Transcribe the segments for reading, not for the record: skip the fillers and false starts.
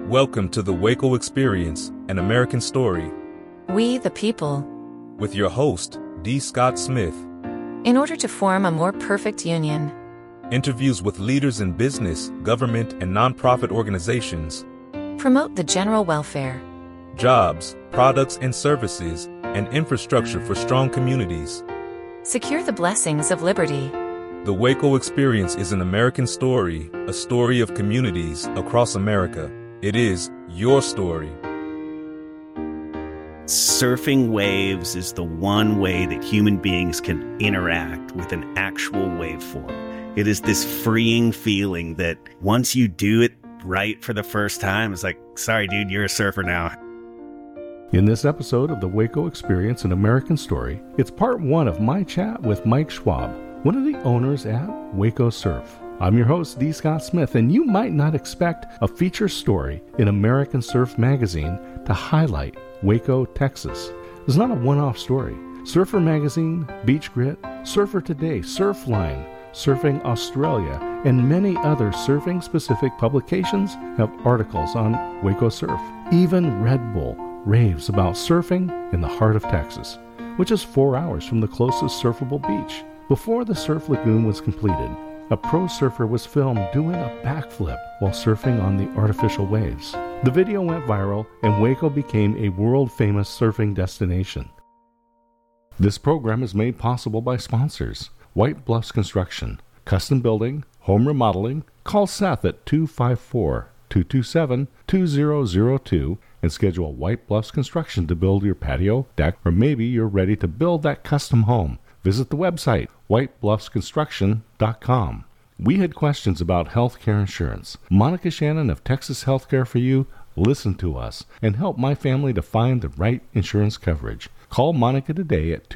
Welcome to the Waco Experience, an American story, We the people. with your host, D. Scott Smith. In order to form a more perfect union. Interviews with leaders in business, government, and nonprofit organizations. Promote the general welfare. Jobs, products and services, and infrastructure for strong communities. Secure the blessings of liberty. The Waco Experience is an American story, a story of communities across America. It is your story. Surfing waves is the one way that human beings can interact with an actual waveform. It is this freeing feeling that once you do it right for the first time, it's like, sorry, dude, you're a surfer now. In this episode of the Waco Experience, an American story, it's part one of my chat with Mike Schwab, one of the owners at Waco Surf. I'm your host, D. Scott Smith, and you might not expect a feature story in American Surf Magazine to highlight Waco, Texas. It's not a one-off story. Surfer Magazine, Beach Grit, Surfer Today, Surfline, Surfing Australia, and many other surfing-specific publications have articles on Waco Surf. Even Red Bull raves about surfing in the heart of Texas, which is 4 hours from the closest surfable beach. Before the Surf Lagoon was completed, a pro surfer was filmed doing a backflip while surfing on the artificial waves. The video went viral, and Waco became a world-famous surfing destination. This program is made possible by sponsors: White Bluffs Construction, custom building, home remodeling. Call Seth at 254-227-2002 and schedule White Bluffs Construction to build your patio, deck, or maybe you're ready to build that custom home. Visit the website, whitebluffsconstruction.com. We had questions about healthcare insurance. Monica Shannon of Texas Healthcare for You listened to us and helped my family to find the right insurance coverage. Call Monica today at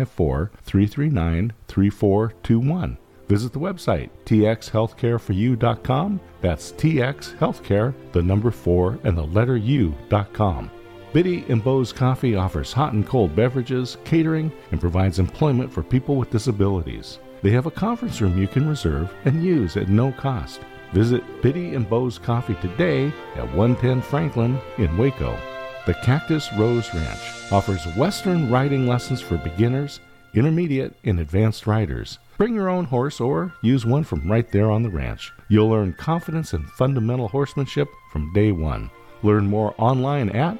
254-339-3421. Visit the website, txhealthcareforyou.com. That's txhealthcare, the number 4, and the letter U.com. Biddy and Bo's Coffee offers hot and cold beverages, catering, and provides employment for people with disabilities. They have a conference room you can reserve and use at no cost. Visit Biddy and Bo's Coffee today at 110 Franklin in Waco. The Cactus Rose Ranch offers Western riding lessons for beginners, intermediate, and advanced riders. Bring your own horse or use one from right there on the ranch. You'll learn confidence and fundamental horsemanship from day one. Learn more online at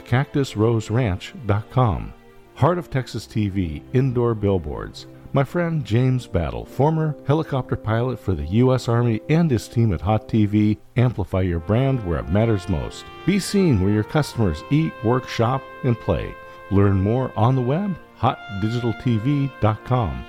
thecactusroseranch.com. Heart of Texas TV Indoor Billboards. My friend James Battle, former helicopter pilot for the U.S. Army, and his team at Hot TV amplify your brand where it matters most. Be seen where your customers eat, work, shop, and play. Learn more on the web, hotdigitaltv.com.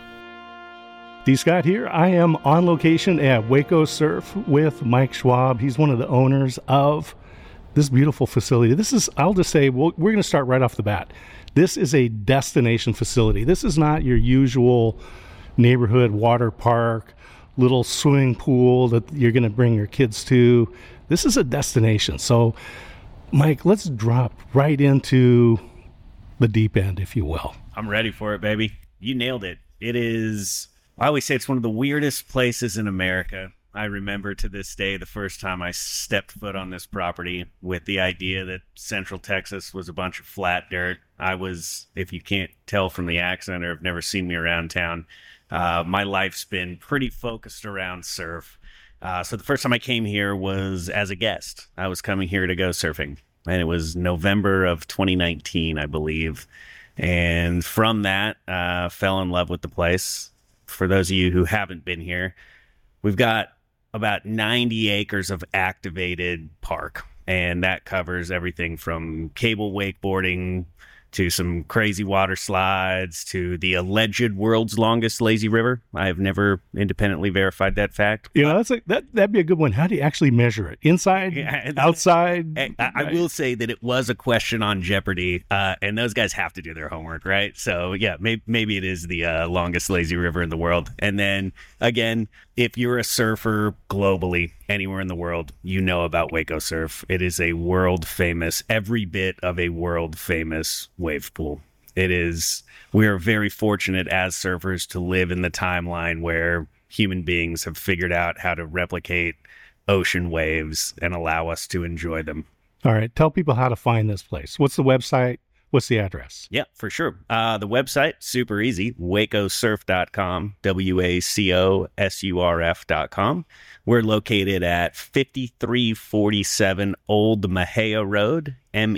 D. Scott here. I am on location at Waco Surf with Mike Schwab. He's one of the owners of this beautiful facility. This is, I'll just say, we're going to start right off the bat. This is a destination facility. This is not your usual neighborhood water park, little swimming pool that you're going to bring your kids to. This is a destination. So, Mike, let's drop right into the deep end, if you will. I'm ready for it, baby. You nailed it. It is, I always say it's one of the weirdest places in America. I remember to this day the first time I stepped foot on this property with the idea that Central Texas was a bunch of flat dirt. I was, if you can't tell from the accent or have never seen me around town, my life's been pretty focused around surf. So the first time I came here was as a guest. I was coming here to go surfing, and it was November of 2019, I believe. And from that, fell in love with the place. For those of you who haven't been here, we've got about 90 acres of activated park, and that covers everything from cable wakeboarding to some crazy water slides to the alleged world's longest lazy river. I have never independently verified that fact. You know, that'd be a good one. How do you actually measure it? Inside, outside? I will say that it was a question on Jeopardy, and those guys have to do their homework, right? So, yeah, maybe it is the longest lazy river in the world. And then, again, if you're a surfer globally, anywhere in the world, you know about Waco Surf. It is a world-famous, every bit of a world-famous wave pool. It is, we are very fortunate as surfers to live in the timeline where human beings have figured out how to replicate ocean waves and allow us to enjoy them. All right. Tell people how to find this place. What's the website? What's the address? Yeah, for sure. The website, super easy, wacosurf.com, wacosurf.com. We're located at 5347 Old Mexia Road.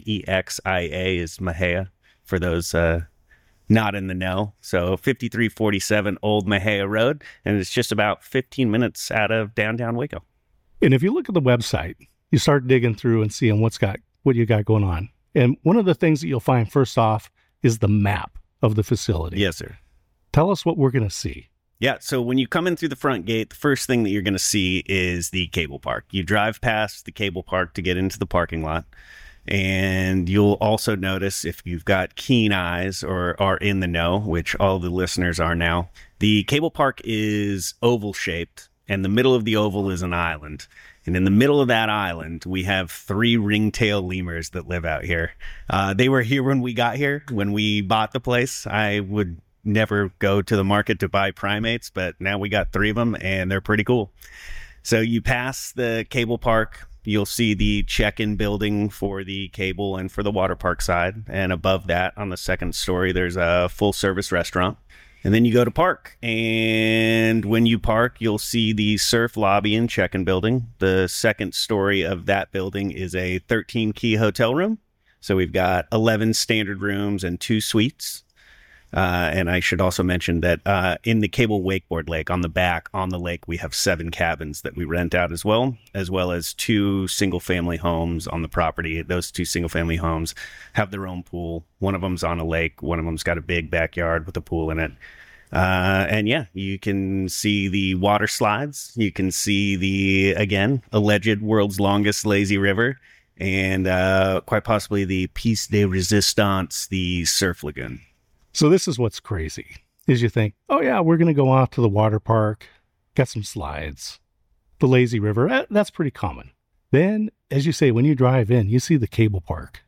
Mexia is Mexia for those not in the know. So 5347 Old Mexia Road, and it's just about 15 minutes out of downtown Waco. And if you look at the website, you start digging through and seeing what you got going on. And one of the things that you'll find first off is the map of the facility. Yes, sir. Tell us what we're going to see. Yeah, so when you come in through the front gate, the first thing that you're going to see is the cable park. You drive past the cable park to get into the parking lot. And you'll also notice, if you've got keen eyes or are in the know, which all the listeners are now, the cable park is oval shaped, and the middle of the oval is an island. And in the middle of that island, we have 3 ringtail lemurs that live out here. They were here when we got here, when we bought the place. I would never go to the market to buy primates, but now we got 3 of them, and they're pretty cool. So you pass the cable park, you'll see the check-in building for the cable and for the water park side. And above that, on the second story, there's a full-service restaurant. And then you go to park, and when you park, you'll see the surf lobby and check-in building. The second story of that building is a 13-key hotel room. So we've got 11 standard rooms and 2 suites. And I should also mention that in the Cable Wakeboard Lake, on the back, on the lake, we have 7 cabins that we rent out as well as 2 single-family homes on the property. Those 2 single-family homes have their own pool. One of them's on a lake. One of them's got a big backyard with a pool in it. And yeah, you can see the water slides. You can see the, again, alleged world's longest lazy river, and quite possibly the Piece de Resistance, the surf lagoon. So this is what's crazy, is you think, oh yeah, we're going to go out to the water park, got some slides, the lazy river, that's pretty common. Then, as you say, when you drive in, you see the cable park.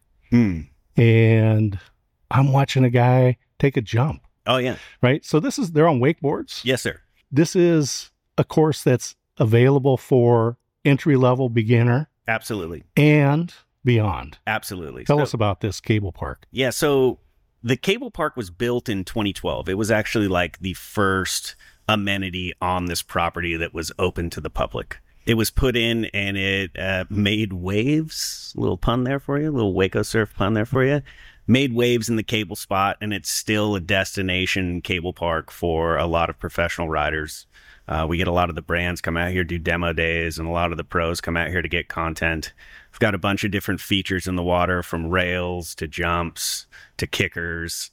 And I'm watching a guy take a jump. Oh, yeah. Right? So they're on wakeboards. Yes, sir. This is a course that's available for entry-level beginner. Absolutely. And beyond. Absolutely. Tell us about this cable park. Yeah, so the cable park was built in 2012. It was actually like the first amenity on this property that was open to the public. It was put in, and it made waves. A little pun there for you, a little Waco surf pun there for you. Made waves in the cable spot, and it's still a destination cable park for a lot of professional riders. We get a lot of the brands come out here, do demo days, and a lot of the pros come out here to get content. We've got a bunch of different features in the water, from rails to jumps to kickers,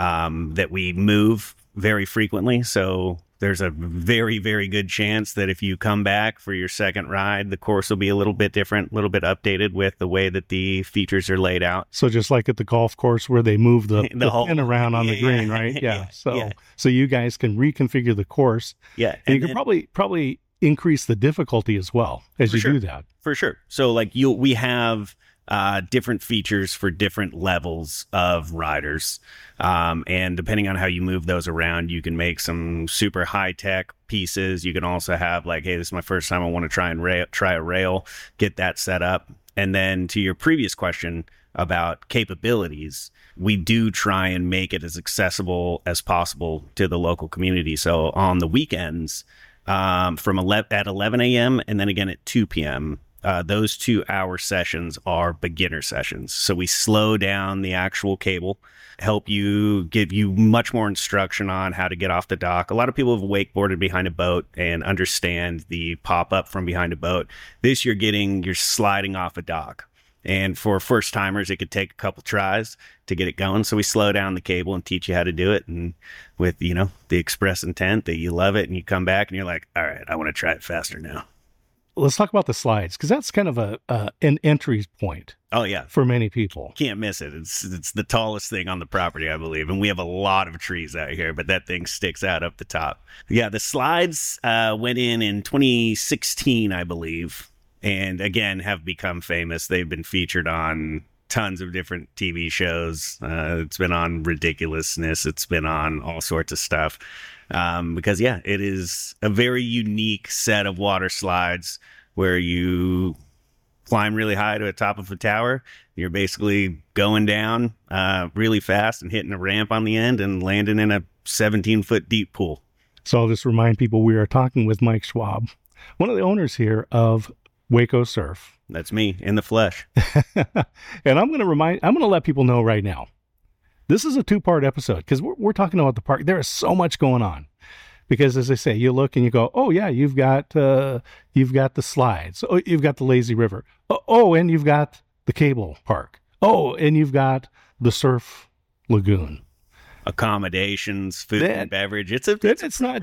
that we move very frequently. So there's a very, very good chance that if you come back for your second ride, the course will be a little bit different, a little bit updated with the way that the features are laid out. So just like at the golf course where they move the pin around on the green, right? Yeah. So you guys can reconfigure the course. Yeah. And you can probably increase the difficulty as well as you do that. For sure. So like we have different features for different levels of riders. And depending on how you move those around, you can make some super high tech pieces. You can also have like, hey, this is my first time. I want to try a rail, get that set up. And then to your previous question about capabilities, we do try and make it as accessible as possible to the local community. So on the weekends, at 11 a.m. and then again at 2 p.m., those 2-hour sessions are beginner sessions. So we slow down the actual cable, give you much more instruction on how to get off the dock. A lot of people have wakeboarded behind a boat and understand the pop-up from behind a boat. This you're sliding off a dock. And for first timers, it could take a couple tries to get it going. So we slow down the cable and teach you how to do it. And with, the express intent that you love it and you come back and you're like, all right, I want to try it faster now. Let's talk about the slides, because that's kind of an entry point. Oh, yeah. For many people. Can't miss it. It's the tallest thing on the property, I believe. And we have a lot of trees out here, but that thing sticks out up the top. Yeah, the slides went in 2016, I believe. And again, have become famous. They've been featured on tons of different TV shows. It's been on Ridiculousness. It's been on all sorts of stuff. Because it is a very unique set of water slides where you climb really high to the top of a tower. You're basically going down really fast and hitting a ramp on the end and landing in a 17-foot deep pool. So I'll just remind people we are talking with Mike Schwab, one of the owners here of Waco Surf. That's me in the flesh. And I'm going to let people know right now, this is a 2-part episode because we're talking about the park. There is so much going on. Because as I say, you look and you go, oh yeah, you've got the slides. Oh, you've got the lazy river. Oh, and you've got the cable park. Oh, and you've got the surf lagoon. Accommodations, food and beverage. It's not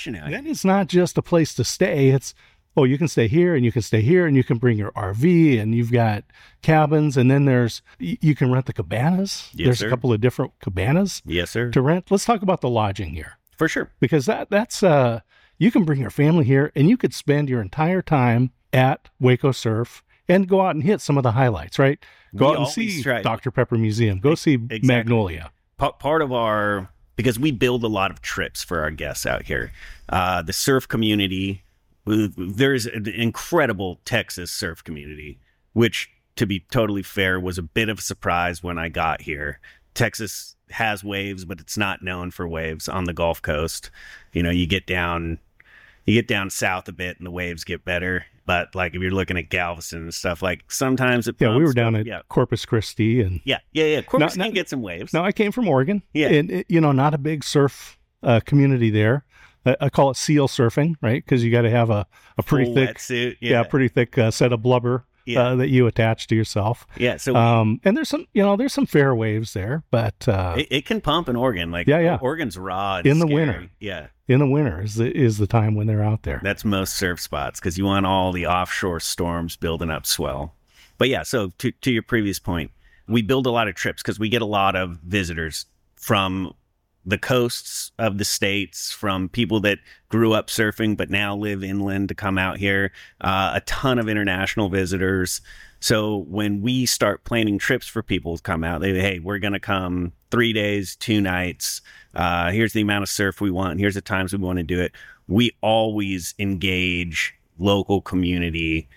just a place to stay. It's, oh, you can stay here and you can stay here and you can bring your RV and you've got cabins, and then you can rent the cabanas. Yes, there's sir. a couple of different cabanas. Yes, sir. To rent. Let's talk about the lodging here. For sure. Because that's you can bring your family here and you could spend your entire time at Waco Surf and go out and hit some of the highlights, right? Go out and see Dr. Pepper Museum. Go see Magnolia. Part of because we build a lot of trips for our guests out here. The surf community, there's an incredible Texas surf community, which, to be totally fair, was a bit of a surprise when I got here. Texas has waves, but it's not known for waves on the Gulf Coast. You get down south a bit and the waves get better. But like if you're looking at Galveston and stuff, like sometimes it we were down at Corpus Christi and Corpus can get some waves. No, I came from Oregon. And not a big surf community there. I call it seal surfing, right? Because you got to have a pretty thick wetsuit, pretty thick set of blubber. That you attach to yourself. Yeah. So, and there's some fair waves there, but it can pump in Oregon. Like, Oregon's raw and in the scary. Winter. Yeah. In the winter is the time when they're out there. That's most surf spots because you want all the offshore storms building up swell. But yeah, so to your previous point, we build a lot of trips because we get a lot of visitors from the coasts of the states, from people that grew up surfing but now live inland to come out here, a ton of international visitors. So when we start planning trips for people to come out, hey, we're going to come 3 days, 2 nights. Here's the amount of surf we want. Here's the times we want to do it. We always engage local community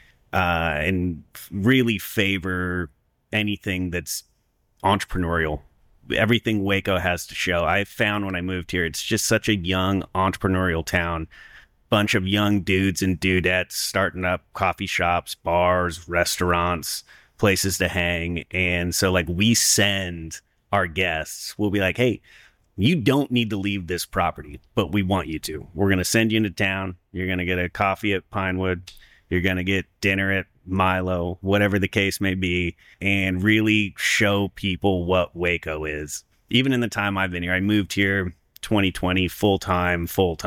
and really favor anything that's entrepreneurial. Everything Waco has to show. I found when I moved here, it's just such a young entrepreneurial town. Bunch of young dudes and dudettes starting up coffee shops, bars, restaurants, places to hang. And so like we send our guests, we'll be like, hey, you don't need to leave this property, but we want you to. We're going to send you into town. You're going to get a coffee at Pinewood. You're going to get dinner at Milo, whatever the case may be, and really show people what Waco is. Even in the time I've been here, I moved here 2020, full-time,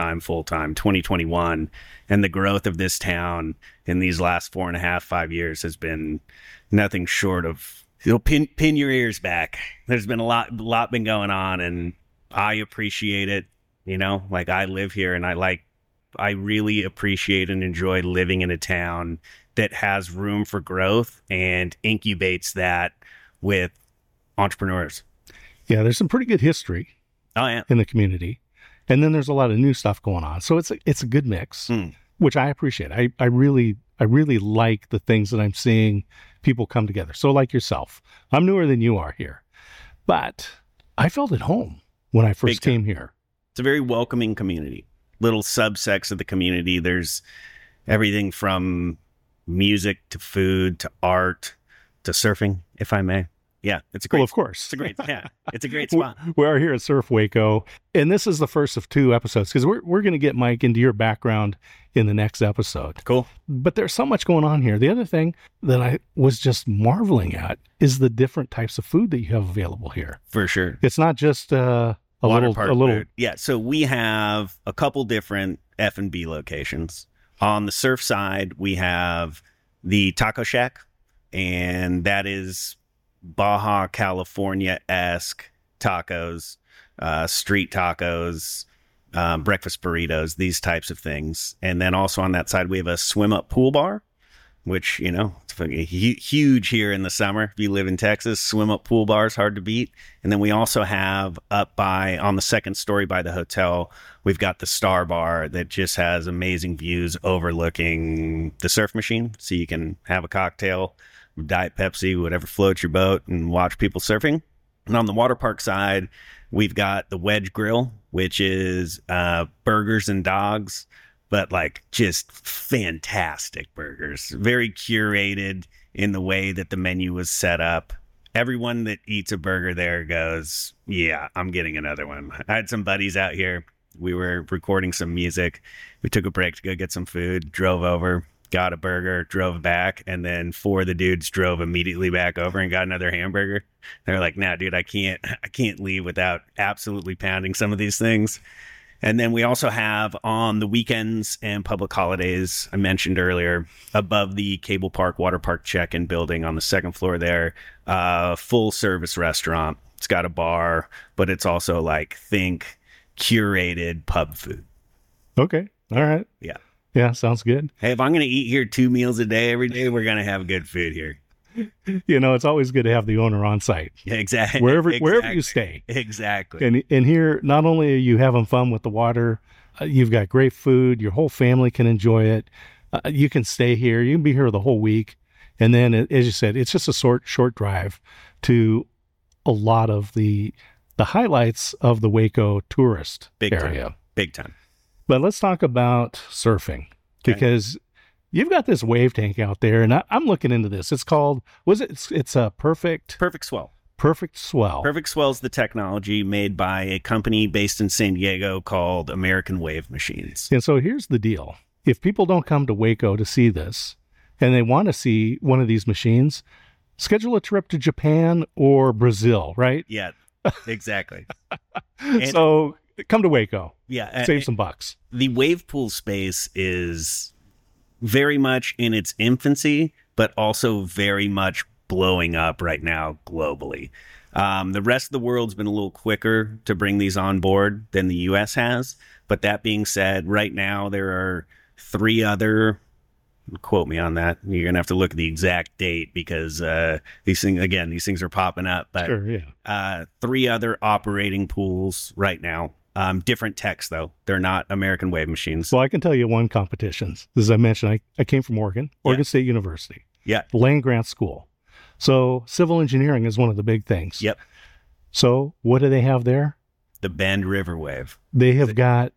2021, and the growth of this town in these last 4.5, 5 years has been nothing short of, pin your ears back. There's been a lot been going on, and I appreciate it. Like I live here, and I really appreciate and enjoy living in a town that has room for growth and incubates that with entrepreneurs. Yeah, there's some pretty good history in the community. And then there's a lot of new stuff going on. So it's a good mix, which I appreciate. I really like the things that I'm seeing people come together. So like yourself, I'm newer than you are here, but I felt at home when I first came here. It's a very welcoming community. Little subsects of the community. There's everything from music to food to art to surfing, if I may. Yeah, it's a great. Well, of course, it's a great spot. We are here at Surf Waco, and this is the first of 2 episodes because we're going to get Mike into your background in the next episode. Cool. But there's so much going on here. The other thing that I was just marveling at is the different types of food that you have available here. For sure, it's not just a little. Food. Yeah, so we have a couple different F&B locations. On the surf side, we have the Taco Shack, and that is Baja California-esque tacos, street tacos, breakfast burritos, these types of things. And then also on that side, we have a swim-up pool bar which, you know, it's fucking huge here in the summer. If you live in Texas, swim up pool bars, hard to beat. And then we also have on the second story by the hotel, we've got the Star Bar that just has amazing views overlooking the surf machine. So you can have a cocktail, Diet Pepsi, whatever floats your boat, and watch people surfing. And on the water park side, we've got the Wedge Grill, which is burgers and dogs, but like just fantastic burgers. Very curated in the way that the menu was set up. Everyone that eats a burger there goes, yeah, I'm getting another one. I had some buddies out here. We were recording some music. We took a break to go get some food, drove over, got a burger, drove back, and then 4 of the dudes drove immediately back over and got another hamburger. They're like, nah, dude, I can't leave without absolutely pounding some of these things. And then we also have on the weekends and public holidays, I mentioned earlier, above the Cable Park Water Park check-in building on the second floor there, full service restaurant. It's got a bar, but it's also like, think curated pub food. Okay. All right. Yeah. Yeah. Sounds good. Hey, if I'm going to eat here 2 meals a day every day, we're going to have good food here. You know, it's always good to have the owner on site. Exactly. Wherever you stay. Exactly. And here, not only are you having fun with the water, you've got great food. Your whole family can enjoy it. You can stay here. You can be here the whole week. And then, as you said, it's just a short drive to a lot of the highlights of the Waco tourist area. Big time. But let's talk about surfing, because you've got this wave tank out there, and I'm looking into this. It's called, it's a Perfect Swell. Perfect Swell. Perfect Swell is the technology made by a company based in San Diego called American Wave Machines. And so here's the deal. If people don't come to Waco to see this, and they want to see one of these machines, schedule a trip to Japan or Brazil, right? Yeah, exactly. So come to Waco. Yeah. Save some bucks. The wave pool space is very much in its infancy, but also very much blowing up right now globally. The rest of the world's been a little quicker to bring these on board than the U.S. has. But that being said, right now there are 3 other, quote me on that, you're going to have to look at the exact date because these things are popping up. But sure, yeah. 3 other operating pools right now. Different techs, though. They're not American Wave Machines. Well, I can tell you one competition. As I mentioned, I came from Oregon State University. Yeah. Land Grant School. So civil engineering is one of the big things. Yep. So what do they have there? The Bend River Wave. They have got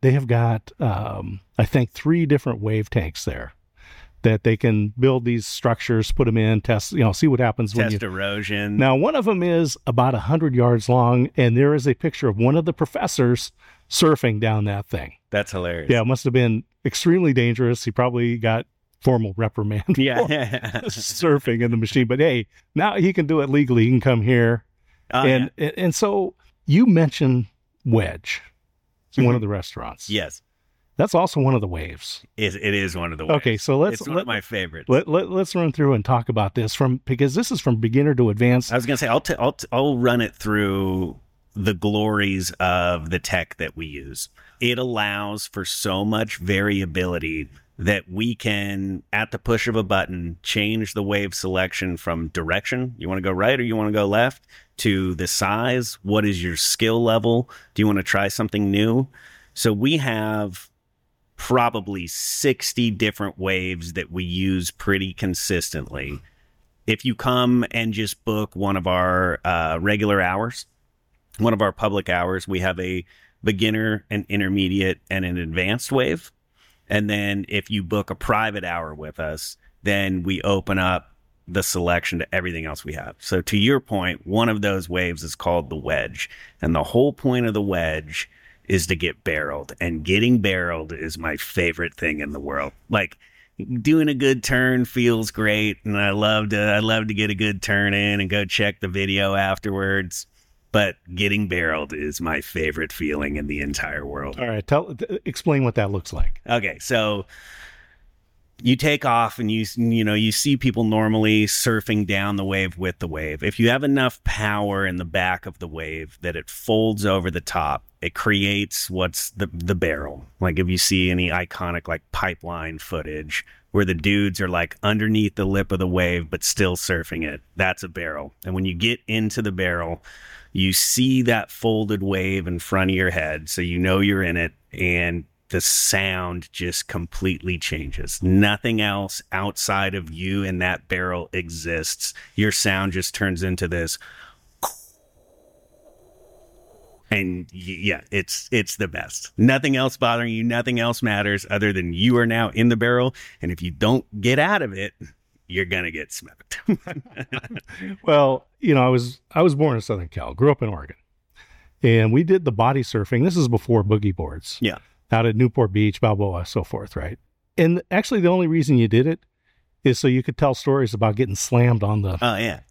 I think 3 different wave tanks there that they can build these structures, put them in, test, see what happens. Test erosion. Now, one of them is about 100 yards long, and there is a picture of one of the professors surfing down that thing. That's hilarious. Yeah, it must have been extremely dangerous. He probably got formal reprimand for surfing in the machine. But hey, now he can do it legally. He can come here. And so you mentioned Wedge, one of the restaurants. Yes. That's also one of the waves. It is one of the waves. Okay, so it's one of my favorites. Let's run through and talk about this because this is from beginner to advanced. I was going to say, I'll run it through the glories of the tech that we use. It allows for so much variability that we can, at the push of a button, change the wave selection from direction. You want to go right or you want to go left? To the size. What is your skill level? Do you want to try something new? So we have probably 60 different waves that we use pretty consistently. If you come and just book one of our regular hours, one of our public hours, we have a beginner, an intermediate, and an advanced wave. And then if you book a private hour with us, then we open up the selection to everything else we have. So to your point, one of those waves is called the Wedge. And the whole point of the Wedge is to get barreled. And getting barreled is my favorite thing in the world. Like, doing a good turn feels great, and I love to get a good turn in and go check the video afterwards. But getting barreled is my favorite feeling in the entire world. All right, explain what that looks like. Okay, so you take off and you see people normally surfing down the wave with the wave. If you have enough power in the back of the wave that it folds over the top, it creates what's the barrel. Like if you see any iconic like pipeline footage where the dudes are like underneath the lip of the wave but still surfing it, that's a barrel. And when you get into the barrel, you see that folded wave in front of your head, so you know you're in it, and the sound just completely changes. Nothing else outside of you and that barrel exists. Your sound just turns into this. And yeah, it's the best. Nothing else bothering you. Nothing else matters other than you are now in the barrel. And if you don't get out of it, you're going to get smoked. Well, you know, I was born in Southern Cal, grew up in Oregon, and we did the body surfing. This is before boogie boards. Yeah. Out at Newport Beach, Balboa, so forth, right? And actually, the only reason you did it is so you could tell stories about getting slammed on the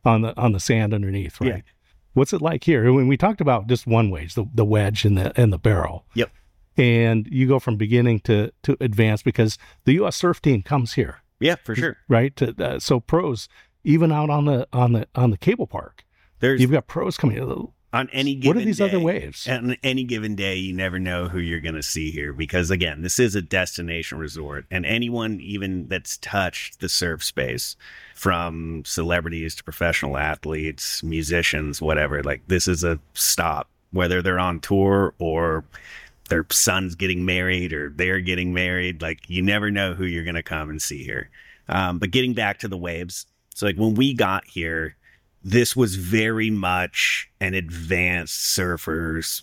on the sand underneath, right? Yeah. What's it like here? When we talked about just one ways, the wedge and the barrel. Yep. And you go from beginning to advanced because the U.S. surf team comes here. Yeah, for sure. Right. So pros, even out on the cable park, you've got pros coming in. On any given what are these day, other waves? On any given day, you never know who you're going to see here because, again, this is a destination resort. And anyone even that's touched the surf space, from celebrities to professional athletes, musicians, whatever, like this is a stop, whether they're on tour or their son's getting married or they're getting married. Like you never know who you're going to come and see here. But getting back to the waves. So like when we got here, this was very much an advanced surfer's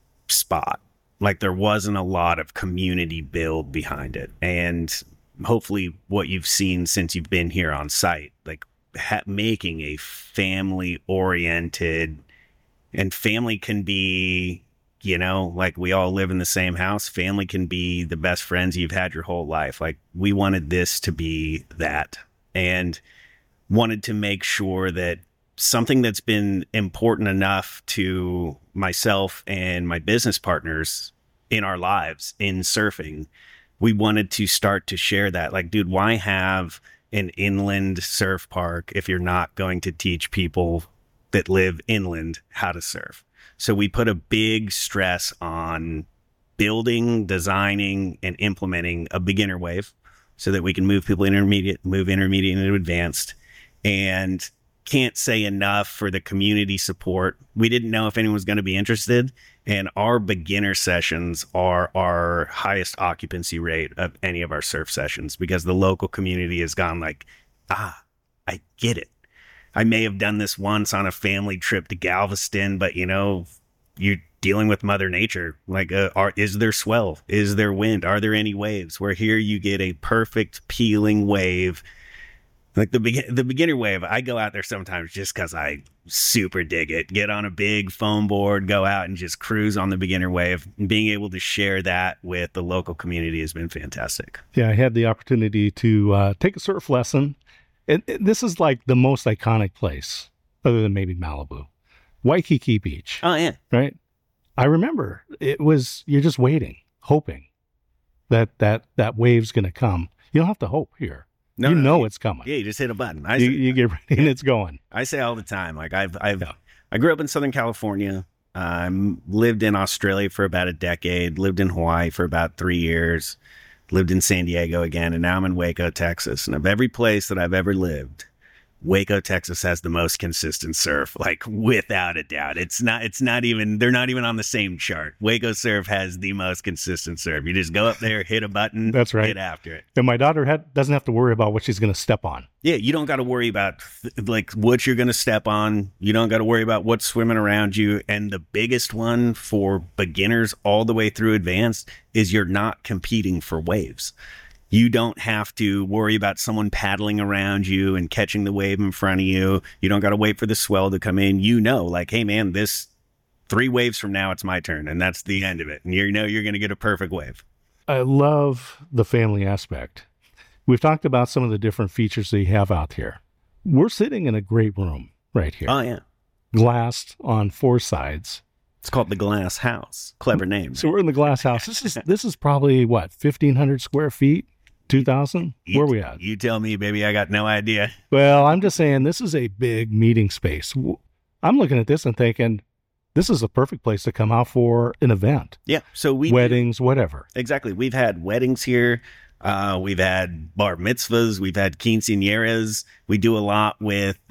spot. Like there wasn't a lot of community build behind it. And hopefully what you've seen since you've been here on site, like making a family oriented, and family can be, you know, like we all live in the same house. Family can be the best friends you've had your whole life. Like we wanted this to be that, and wanted to make sure that something that's been important enough to myself and my business partners in our lives in surfing, we wanted to start to share that. Like, dude, why have an inland surf park if you're not going to teach people that live inland how to surf? So we put a big stress on building, designing, and implementing a beginner wave so that we can move people intermediate into advanced. And can't say enough for the community support. We didn't know if anyone was going to be interested, and our beginner sessions are our highest occupancy rate of any of our surf sessions because the local community has gone like, I get it. I may have done this once on a family trip to Galveston, but you know, you're dealing with Mother Nature. Like, is there swell? Is there wind? Are there any waves? Where here you get a perfect peeling wave. Like the beginner wave, I go out there sometimes just because I super dig it. Get on a big foam board, go out and just cruise on the beginner wave. And being able to share that with the local community has been fantastic. Yeah, I had the opportunity to take a surf lesson. And this is like the most iconic place, other than maybe Malibu. Waikiki Beach. Oh, yeah. Right? I remember it was, you're just waiting, hoping that wave's going to come. You don't have to hope here. No, you know it's coming. Yeah, you just hit a button. You get ready and it's going. I say all the time, like I grew up in Southern California. Lived in Australia for about a decade. Lived in Hawaii for about 3 years. Lived in San Diego again, and now I'm in Waco, Texas. And of every place that I've ever lived, Waco, Texas has the most consistent surf, like without a doubt. It's not even, they're not even on the same chart. Waco surf has the most consistent surf. You just go up there, hit a button, that's right, get after it. And my daughter doesn't have to worry about what she's going to step on. Yeah, you don't got to worry about like what you're going to step on. You don't got to worry about what's swimming around you. And the biggest one for beginners all the way through advanced is you're not competing for waves. You don't have to worry about someone paddling around you and catching the wave in front of you. You don't got to wait for the swell to come in. You know, like, hey, man, this 3 waves from now, it's my turn. And that's the end of it. And you know you're going to get a perfect wave. I love the family aspect. We've talked about some of the different features that you have out here. We're sitting in a great room right here. Oh, yeah. Glassed on 4 sides. It's called the Glass House. Clever name. So we're in the Glass House. This is probably, what, 1,500 square feet? 2,000? Where are we at? You tell me, baby. I got no idea. Well, I'm just saying this is a big meeting space. I'm looking at this and thinking, this is a perfect place to come out for an event. Yeah. So weddings, whatever. Exactly. We've had weddings here. We've had bar mitzvahs. We've had quinceañeras. We do a lot with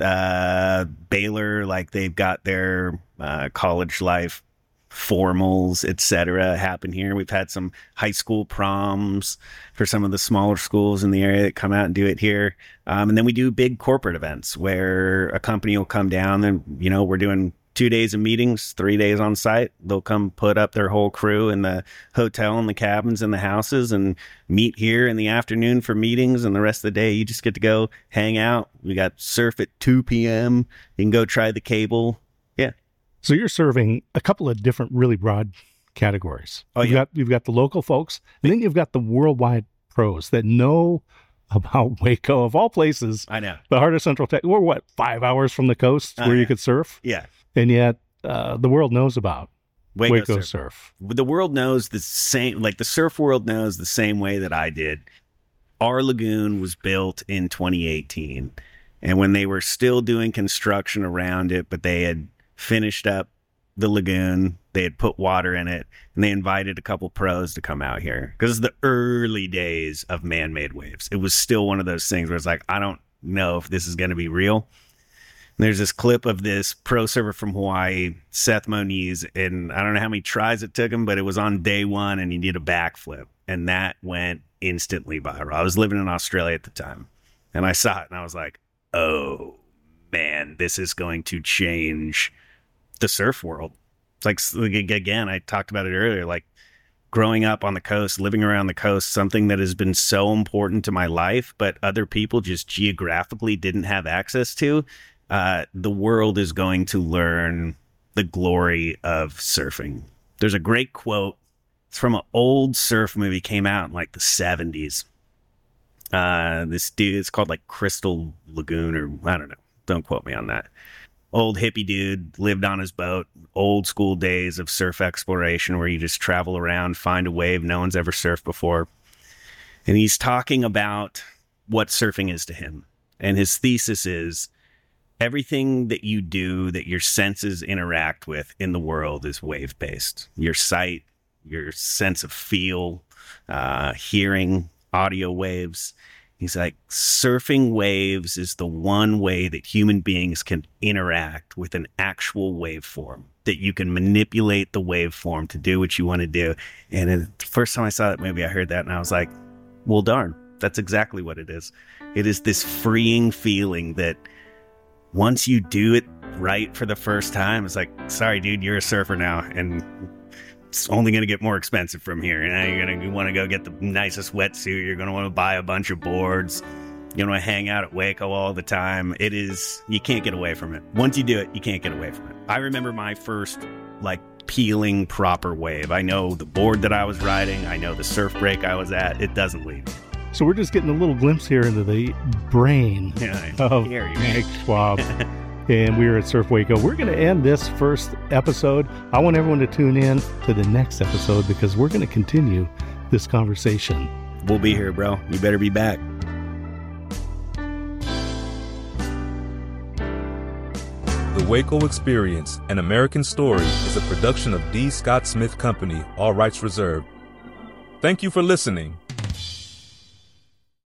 Baylor, like they've got their college life formals, etc. happen here. We've had some high school proms for some of the smaller schools in the area that come out and do it here. And then we do big corporate events where a company will come down and, we're doing 2 days of meetings, 3 days on site. They'll come put up their whole crew in the hotel and the cabins and the houses and meet here in the afternoon for meetings. And the rest of the day, you just get to go hang out. We got surf at 2 p.m. You can go try the cable. Yeah. So you're serving a couple of different really broad categories. Oh, yeah. You've got the local folks, and then you've got the worldwide pros that know about Waco, of all places. I know. The heart of Central Texas. We're 5 hours from the coast where you could surf? Yeah. And yet the world knows about Waco surf. The world knows the same, like the surf world knows the same way that I did. Our lagoon was built in 2018. And when they were still doing construction around it, but they had finished up the lagoon, they had put water in it, and they invited a couple pros to come out here. Because the early days of man-made waves, it was still one of those things where it's like, I don't know if this is going to be real. There's this clip of this pro surfer from Hawaii, Seth Moniz, and I don't know how many tries it took him, but it was on day one and he did a backflip, and that went instantly viral. I was living in Australia at the time, and I saw it, and I was like, oh, man, this is going to change the surf world. It's like, again, I talked about it earlier, like growing up on the coast, living around the coast, something that has been so important to my life, but other people just geographically didn't have access to. The world is going to learn the glory of surfing. There's a great quote. It's from an old surf movie, came out in like the 70s. This dude, it's called like Crystal Lagoon, or I don't know. Don't quote me on that. Old hippie dude, lived on his boat, old school days of surf exploration where you just travel around, find a wave no one's ever surfed before. And he's talking about what surfing is to him. And his thesis is, everything that you do, that your senses interact with in the world, is wave-based. Your sight, your sense of feel, hearing, audio waves. He's like, surfing waves is the one way that human beings can interact with an actual waveform, that you can manipulate the waveform to do what you want to do. And the first time I saw that movie, I heard that and I was like, well, darn, that's exactly what it is. It is this freeing feeling that once you do it right for the first time, it's like, sorry, dude, you're a surfer now, and it's only going to get more expensive from here. And now you're going to want to go get the nicest wetsuit. You're going to want to buy a bunch of boards. You're going to hang out at Waco all the time. It is, you can't get away from it. Once you do it, you can't get away from it. I remember my first, like, peeling proper wave. I know the board that I was riding. I know the surf break I was at. It doesn't leave me. So we're just getting a little glimpse here into the brain of Mike Schwab. And we're at Surf Waco. We're going to end this first episode. I want everyone to tune in to the next episode because we're going to continue this conversation. We'll be here, bro. You better be back. The Waco Experience, An American Story, is a production of D. Scott Smith Company, all rights reserved. Thank you for listening.